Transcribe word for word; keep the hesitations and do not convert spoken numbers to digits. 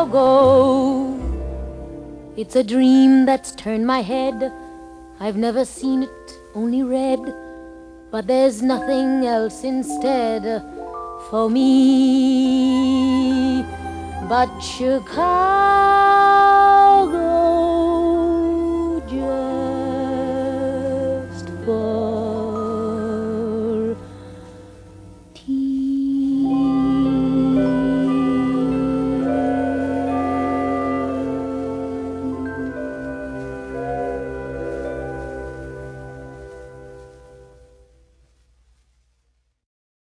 Chicago. It's a dream that's turned my head. I've never seen it, only read. But there's nothing else instead for me but Chicago.